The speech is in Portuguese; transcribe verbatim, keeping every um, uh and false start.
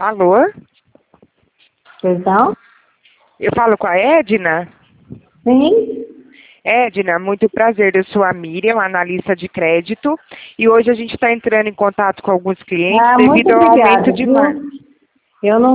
Alô? Perdão? Eu falo com a Edna? Sim? Edna, muito prazer. Eu sou a Miriam, analista de crédito, e hoje a gente está entrando em contato com alguns clientes Ah, muito devido ao obrigada, aumento de viu? mar... Eu não